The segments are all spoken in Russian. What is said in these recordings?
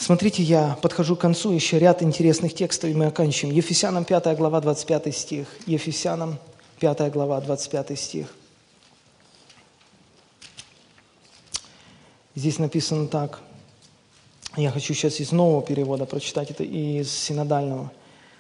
Смотрите, я подхожу к концу, еще ряд интересных текстов, и мы оканчиваем. Ефесянам 5 глава, 25 стих. Ефесянам 5 глава, 25 стих. Здесь написано так. Я хочу сейчас из нового перевода прочитать это и из синодального.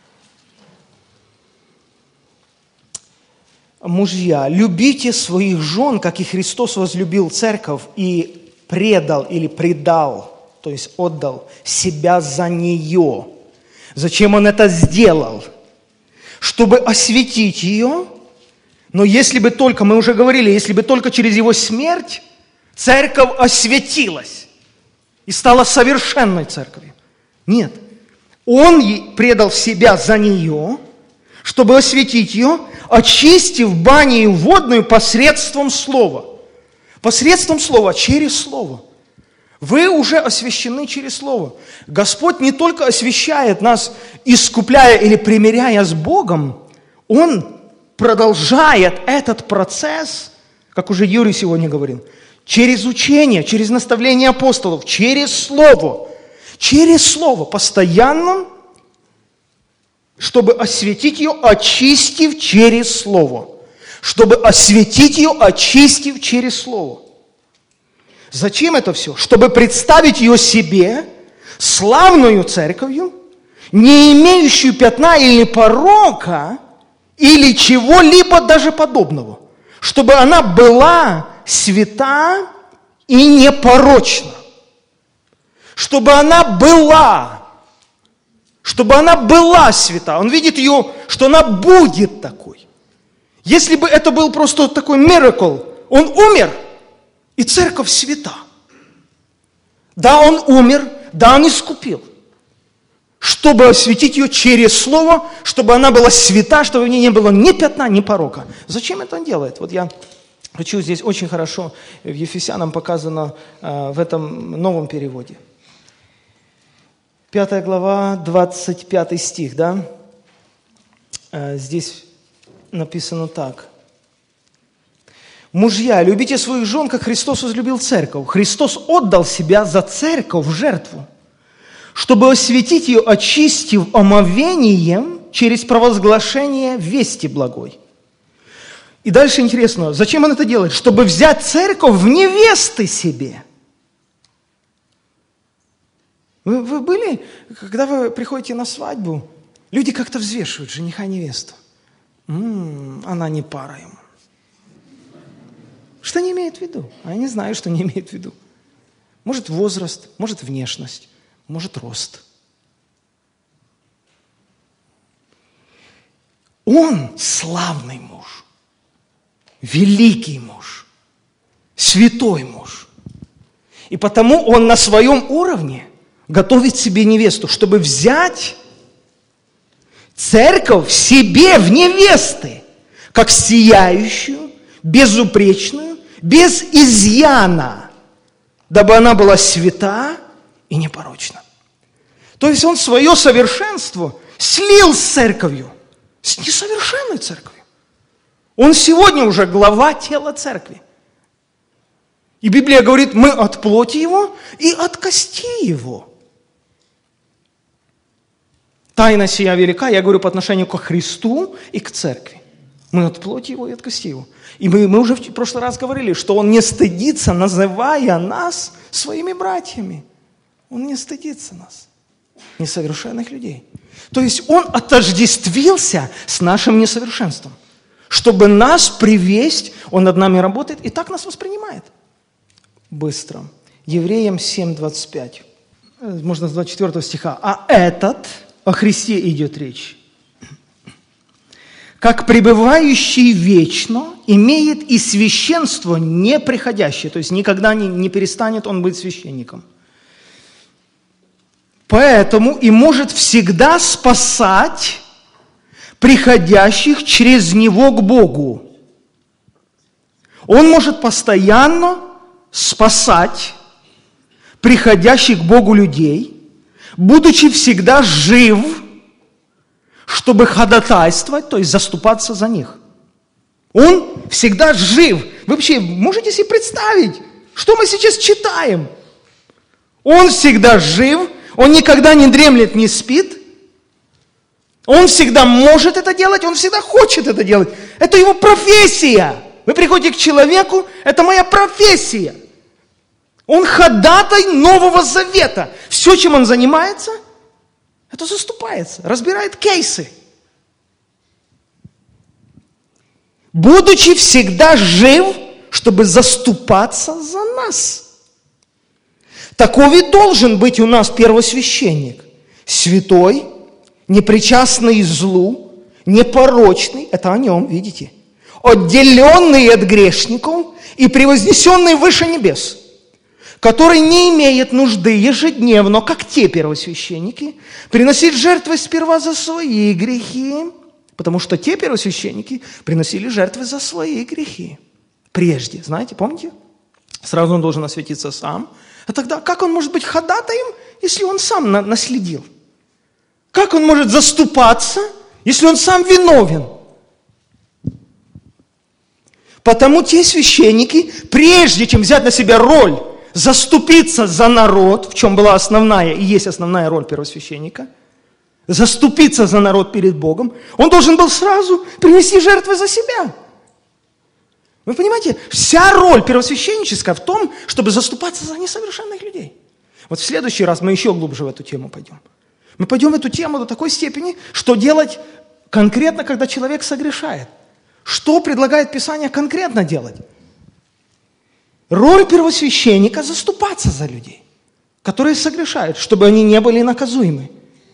Мужья, любите своих жен, как и Христос возлюбил церковь и предал или предал, то есть отдал себя за нее. Зачем Он это сделал? Чтобы осветить ее. Но если бы только, мы уже говорили, если бы только через Его смерть церковь осветилась и стала совершенной церковью. Нет. Он предал себя за нее, чтобы осветить ее, очистив баню водную посредством слова. Посредством слова, через слово. Вы уже освящены через слово. Господь не только освящает нас, искупляя или примиряя с Богом, Он продолжает этот процесс, как уже Юрий сегодня говорил, через учение, через наставление апостолов, через слово, постоянно, чтобы осветить ее, очистив через слово. Чтобы осветить ее, очистив через слово. Зачем это все? Чтобы представить ее себе славную церковью, не имеющую пятна или порока, или чего-либо даже подобного. Чтобы она была свята и непорочна. Чтобы она была свята. Он видит ее, что она будет такой. Если бы это был просто такой miracle, он умер, и церковь свята. Да, он умер, да, он искупил. Чтобы осветить ее через слово, чтобы она была свята, чтобы в ней не было ни пятна, ни порока. Зачем это он делает? Вот я хочу здесь очень хорошо, в Ефесянам показано в этом новом переводе. 5 глава, 25 стих, да? Здесь написано так. Мужья, любите своих жен, как Христос возлюбил церковь. Христос отдал себя за церковь в жертву, чтобы осветить ее, очистив омовением через провозглашение вести благой. И дальше интересно, зачем он это делает? Чтобы взять церковь в невесты себе. Вы были, когда вы приходите на свадьбу, люди как-то взвешивают жениха и невесту. Она не пара ему. Что они имеют в виду? А я не знаю, что они имеют в виду. Может, возраст, может, внешность, может, рост. Он славный муж, великий муж, святой муж. И потому он на своем уровне готовит себе невесту, чтобы взять церковь себе в невесты, как сияющую, безупречную, без изъяна, дабы она была свята и непорочна. То есть он свое совершенство слил с церковью, с несовершенной церковью. Он сегодня уже глава тела церкви. И Библия говорит, мы от плоти его и от кости его. Тайна сия велика, я говорю по отношению к Христу и к церкви. Мы от плоти его и от кости его. И мы уже в прошлый раз говорили, что он не стыдится, называя нас своими братьями. Он не стыдится нас, несовершенных людей. То есть он отождествился с нашим несовершенством. Чтобы нас привесть, он над нами работает и так нас воспринимает. Быстро. Евреям 7:25. Можно с 24 стиха. А этот, о Христе идет речь, как пребывающий вечно, имеет и священство неприходящее, то есть никогда не перестанет он быть священником. Поэтому и может всегда спасать приходящих через него к Богу. Он может постоянно спасать приходящих к Богу людей, будучи всегда жив, чтобы ходатайствовать, то есть заступаться за них. Он всегда жив. Вы вообще можете себе представить, что мы сейчас читаем? Он всегда жив, Он никогда не дремлет, не спит. Он всегда может это делать, он всегда хочет это делать. Это его профессия. Вы приходите к человеку, это моя профессия. Он ходатай Нового Завета. Все, чем он занимается, это заступается, разбирает кейсы. Будучи всегда жив, чтобы заступаться за нас. Таков и должен быть у нас первосвященник. Святой, непричастный злу, непорочный, это о нем, видите, отделенный от грешников и превознесенный выше небес, который не имеет нужды ежедневно, как те первосвященники, приносить жертвы сперва за свои грехи, потому что те первосвященники приносили жертвы за свои грехи. Прежде, знаете, помните? Сразу он должен осветиться сам. А тогда как он может быть ходатаем, если он сам наследил? Как он может заступаться, если он сам виновен? Потому те священники, прежде чем взять на себя роль заступиться за народ, в чем была основная и есть основная роль первосвященника, заступиться за народ перед Богом, он должен был сразу принести жертвы за себя. Вы понимаете, вся роль первосвященническая в том, чтобы заступаться за несовершенных людей. Вот в следующий раз мы еще глубже в эту тему пойдем. Мы пойдем в эту тему до такой степени, что делать конкретно, когда человек согрешает. Что предлагает Писание конкретно делать? Роль первосвященника – заступаться за людей, которые согрешают, чтобы они не были наказуемы.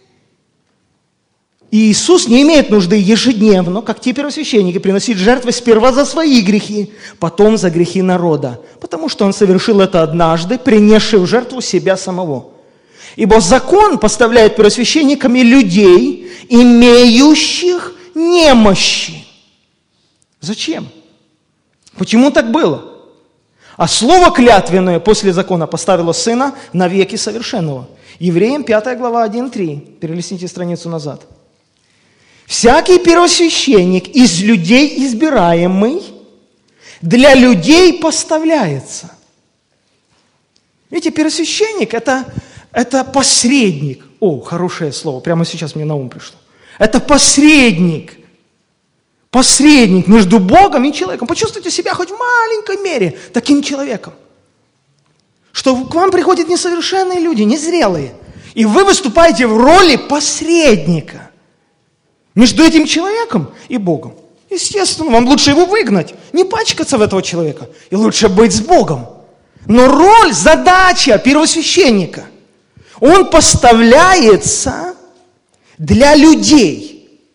И Иисус не имеет нужды ежедневно, как те первосвященники, приносить жертвы сперва за свои грехи, потом за грехи народа, потому что Он совершил это однажды, принесший в жертву себя самого. Ибо закон поставляет первосвященниками людей, имеющих немощи. Зачем? Почему так было? А слово клятвенное после закона поставило Сына навеки совершенного. Евреям 5 глава 1:3. Перелистните страницу назад. Всякий первосвященник из людей избираемый для людей поставляется. Видите, первосвященник это посредник. О, хорошее слово, прямо сейчас мне на ум пришло. Это посредник. Посредник между Богом и человеком. Почувствуйте себя хоть в маленькой мере таким человеком. Что к вам приходят несовершенные люди, незрелые. И вы выступаете в роли посредника между этим человеком и Богом. Естественно, вам лучше его выгнать, не пачкаться в этого человека. И лучше быть с Богом. Но роль, задача первосвященника, он поставляется для людей.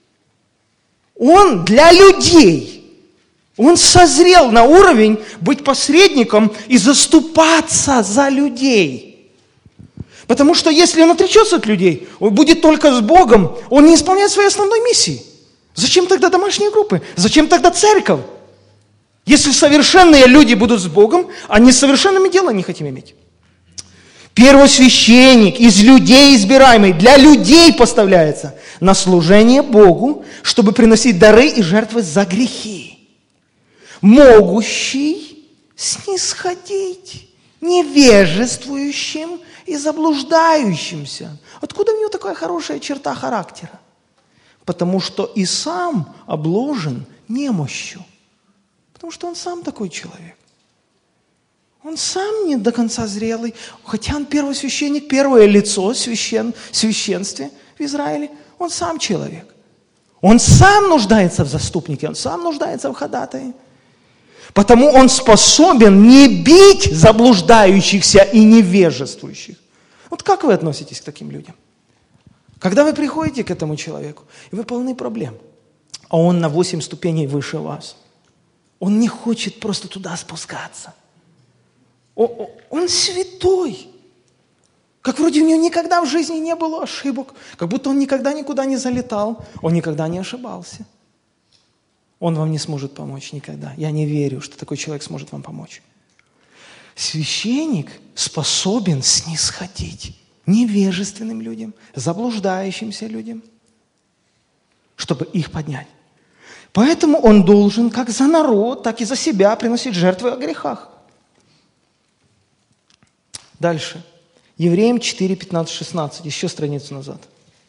Он для людей. Он созрел на уровень быть посредником и заступаться за людей. Потому что если он отречется от людей, он будет только с Богом, он не исполняет своей основной миссии. Зачем тогда домашние группы? Зачем тогда церковь? Если совершенные люди будут с Богом, а несовершенными дела не хотим иметь. Первосвященник из людей избираемый, для людей поставляется на служение Богу, чтобы приносить дары и жертвы за грехи. Могущий снисходить невежествующим и заблуждающимся. Откуда у него такая хорошая черта характера? Потому что и сам обложен немощью. Потому что он сам такой человек. Он сам не до конца зрелый, хотя он первосвященник, первое лицо в священстве в Израиле. Он сам человек. Он сам нуждается в заступнике, он сам нуждается в ходатае. Потому он способен не бить заблуждающихся и невежествующих. Вот как вы относитесь к таким людям? Когда вы приходите к этому человеку, и вы полны проблем, а он на 8 ступеней выше вас, он не хочет просто туда спускаться. Он святой. Как вроде у него никогда в жизни не было ошибок. Как будто он никогда никуда не залетал. Он никогда не ошибался. Он вам не сможет помочь никогда. Я не верю, что такой человек сможет вам помочь. Священник способен снисходить невежественным людям, заблуждающимся людям, чтобы их поднять. Поэтому он должен как за народ, так и за себя приносить жертвы о грехах. Дальше. Евреям 4, 15, 16. Еще страницу назад.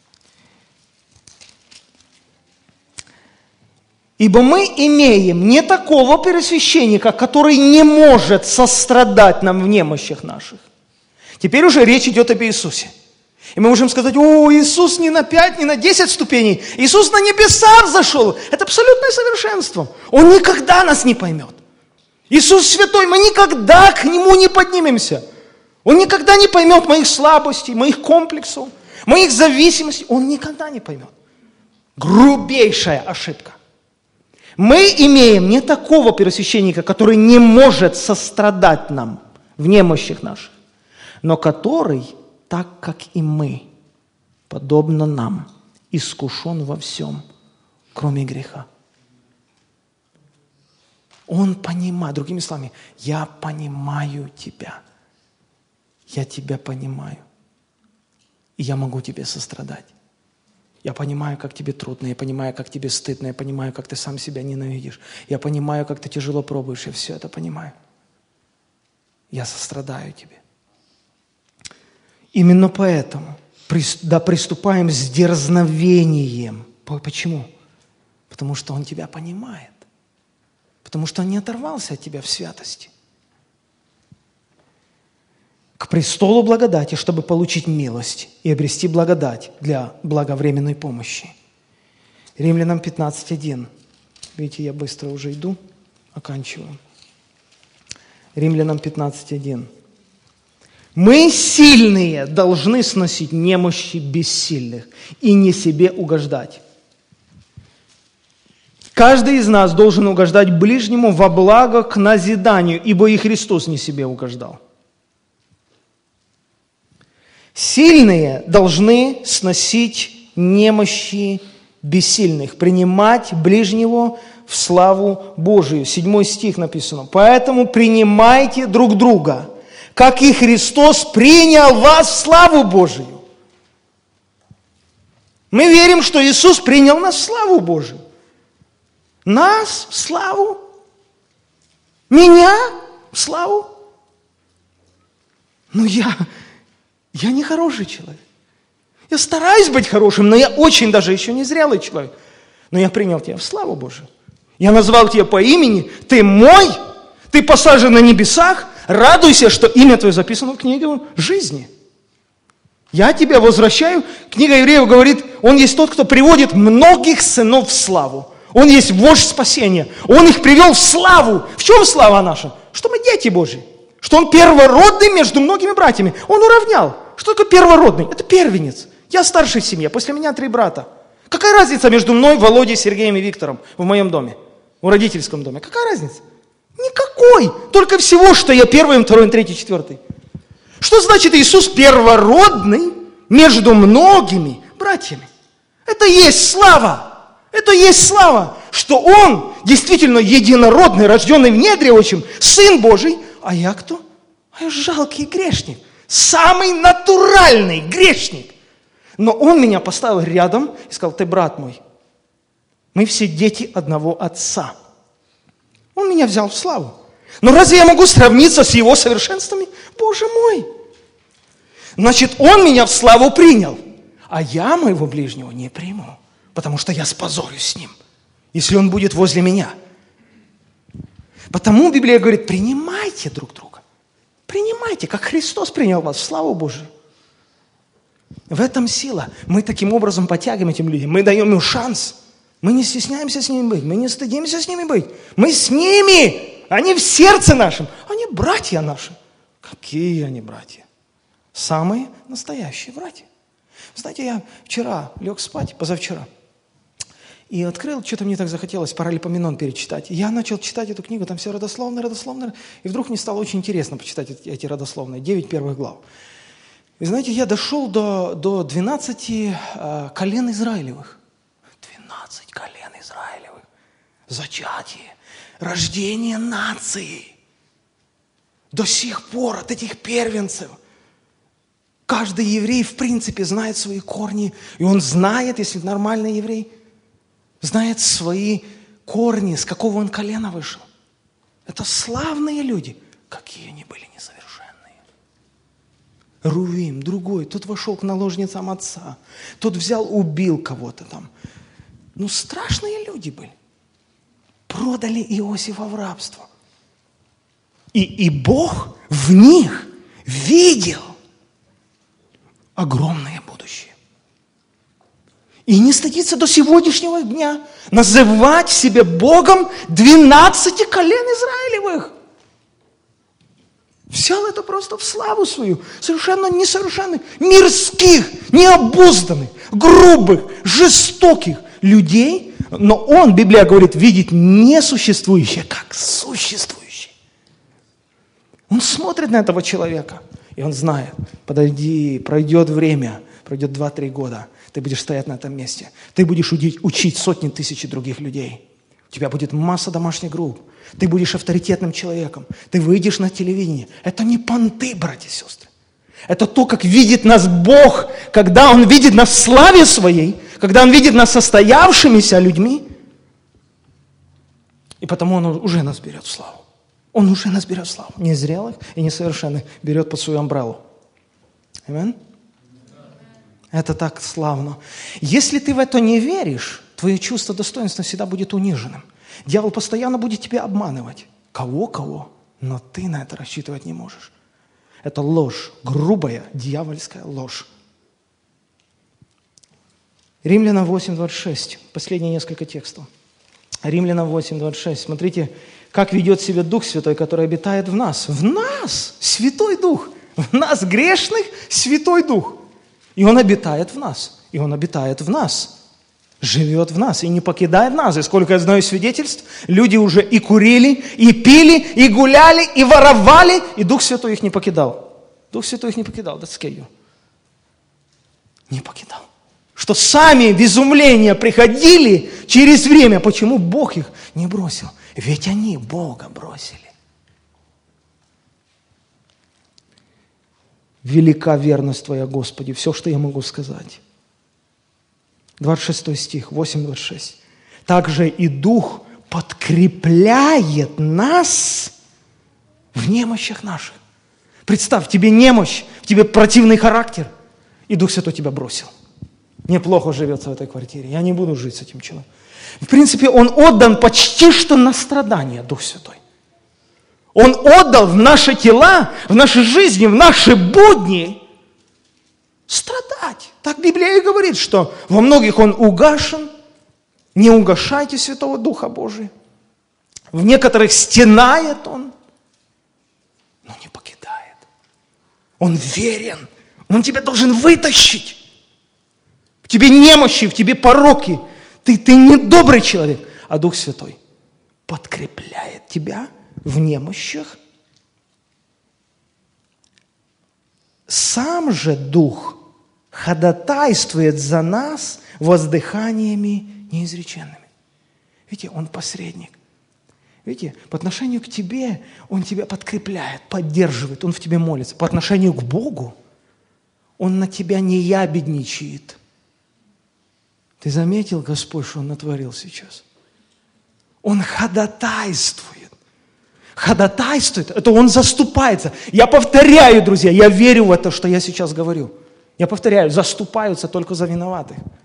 «Ибо мы имеем не такого первосвященника, который не может сострадать нам в немощах наших». Теперь уже речь идет об Иисусе. И мы можем сказать: о, Иисус не на 5, не на 10 ступеней. Иисус на небеса взошел. Это абсолютное совершенство. Он никогда нас не поймет. Иисус святой, мы никогда к Нему не поднимемся. Он никогда не поймет моих слабостей, моих комплексов, моих зависимостей. Он никогда не поймет. Грубейшая ошибка. Мы имеем не такого первосвященника, который не может сострадать нам в немощах наших, но который, так как и мы, подобно нам, искушен во всем, кроме греха. Он понимает, другими словами, я понимаю тебя. Я тебя понимаю. И я могу тебе сострадать. Я понимаю, как тебе трудно, я понимаю, как тебе стыдно, я понимаю, как ты сам себя ненавидишь. Я понимаю, как ты тяжело пробуешь, я все это понимаю. Я сострадаю тебе. Именно поэтому приступаем с дерзновением. Почему? Потому что Он тебя понимает. Потому что Он не оторвался от тебя в святости. К престолу благодати, чтобы получить милость и обрести благодать для благовременной помощи. Римлянам 15:1. Видите, я быстро уже иду, оканчиваю. Римлянам 15:1. Мы, сильные, должны сносить немощи бессильных и не себе угождать. Каждый из нас должен угождать ближнему во благо к назиданию, ибо и Христос не себе угождал. Сильные должны сносить немощи бессильных, принимать ближнего в славу Божию. 7 стих написано. Поэтому принимайте друг друга, как и Христос принял вас в славу Божию. Мы верим, что Иисус принял нас в славу Божию. Нас в славу. Меня в славу. Но я не хороший человек. Я стараюсь быть хорошим, но я очень даже еще не зрелый человек. Но я принял тебя в славу Божию. Я назвал тебя по имени. Ты мой. Ты посажен на небесах. Радуйся, что имя твое записано в книге жизни. Я тебя возвращаю. Книга Евреев говорит, Он есть тот, кто приводит многих сынов в славу. Он есть вождь спасения. Он их привел в славу. В чем слава наша? Что мы дети Божьи. Что Он первородный между многими братьями. Он уравнял. Что такое первородный? Это первенец. Я старший в семье, после меня 3 брата. Какая разница между мной, Володей, Сергеем и Виктором в моем доме? В родительском доме? Какая разница? Никакой. Только всего, что я 1, 2, 3, 4. Что значит Иисус первородный между многими братьями? Это есть слава. Это есть слава, что Он действительно единородный, рожденный в недре отчим, Сын Божий. А я кто? А я жалкий грешник. Самый натуральный грешник. Но Он меня поставил рядом и сказал: ты брат мой. Мы все дети одного Отца. Он меня взял в славу. Но разве я могу сравниться с Его совершенствами? Боже мой! Значит, Он меня в славу принял, а я моего ближнего не приму, потому что я спозорюсь с ним, если он будет возле меня. Потому Библия говорит, принимайте друг друга. Принимайте, как Христос принял вас в славу Божию. В этом сила. Мы таким образом подтягиваем этим людям. Мы даем им шанс. Мы не стесняемся с ними быть. Мы не стыдимся с ними быть. Мы с ними. Они в сердце нашем. Они братья наши. Какие они братья? Самые настоящие братья. Знаете, я вчера лег спать, позавчера, и открыл, что-то мне так захотелось Паралипоменон перечитать. И я начал читать эту книгу, там все родословные, и вдруг мне стало очень интересно почитать эти родословные, 9 первых глав. И знаете, я дошел до 12 колен Израилевых. 12 колен Израилевых. Зачатие, рождение нации. До сих пор от этих первенцев. Каждый еврей, в принципе, знает свои корни. И он знает, если нормальный еврей, знает свои корни, с какого он колена вышел. Это славные люди. Какие они были несовершенные. Рувим, другой, тот вошел к наложницам отца, тот взял, убил кого-то там. Ну, страшные люди были. Продали Иосифа в рабство. И Бог в них видел огромное будущее. И не стыдится до сегодняшнего дня называть себя Богом 12 колен Израилевых. Взял это просто в славу свою, совершенно несовершенных, мирских, необузданных, грубых, жестоких людей. Но он, Библия говорит, видит несуществующее, как существующее. Он смотрит на этого человека, и он знает, подойди, пройдет время, пройдет 2-3 года, ты будешь стоять на этом месте, ты будешь учить сотни тысяч других людей. У тебя будет масса домашних групп. Ты будешь авторитетным человеком. Ты выйдешь на телевидение. Это не понты, братья и сестры. Это то, как видит нас Бог, когда Он видит нас в славе Своей, когда Он видит нас состоявшимися людьми. И потому Он уже нас берет в славу. Он уже нас берет в славу. Незрелых и несовершенных берет под свою амбреллу. Аминь? Это так славно. Если ты в это не веришь, твое чувство достоинства всегда будет униженным. Дьявол постоянно будет тебя обманывать. Кого? Но ты на это рассчитывать не можешь. Это ложь, грубая дьявольская ложь. Римлянам 8:26. Последние несколько текстов. Римлянам 8:26. Смотрите, как ведет себя Дух Святой, который обитает в нас. В нас! Святой Дух! В нас, грешных, Святой Дух. И Он обитает в нас. И Он обитает в нас. Живет в нас и не покидает нас. И сколько я знаю свидетельств, люди уже и курили, и пили, и гуляли, и воровали, и Дух Святой их не покидал. Дух Святой их не покидал. Не покидал. Что сами в изумление приходили через время. Почему Бог их не бросил? Ведь они Бога бросили. Велика верность Твоя, Господи, все, что я могу сказать. 26 стих, 8:26. Также и Дух подкрепляет нас в немощах наших. Представь, в тебе немощь, в тебе противный характер, и Дух Святой тебя бросил. Мне плохо живется в этой квартире, я не буду жить с этим человеком. В принципе, он отдан почти что на страдания, Дух Святой. Он отдал в наши тела, в нашей жизни, в наши будни страдать. Так Библия и говорит, что во многих он угашен. Не угашайте Святого Духа Божия. В некоторых стенает он, но не покидает. Он верен. Он тебя должен вытащить. В тебе немощи, в тебе пороки. Ты не добрый человек. А Дух Святой подкрепляет тебя в немощах. Сам же Дух ходатайствует за нас воздыханиями неизреченными. Видите, Он посредник. Видите, по отношению к тебе Он тебя подкрепляет, поддерживает, Он в тебе молится. По отношению к Богу Он на тебя не ябедничает. Ты заметил, Господь, что Он натворил сейчас? Он ходатайствует. Ходатайствует, это Он заступается. Я повторяю, друзья, я верю в это, что я сейчас говорю. Я повторяю, заступаются только за виноватых.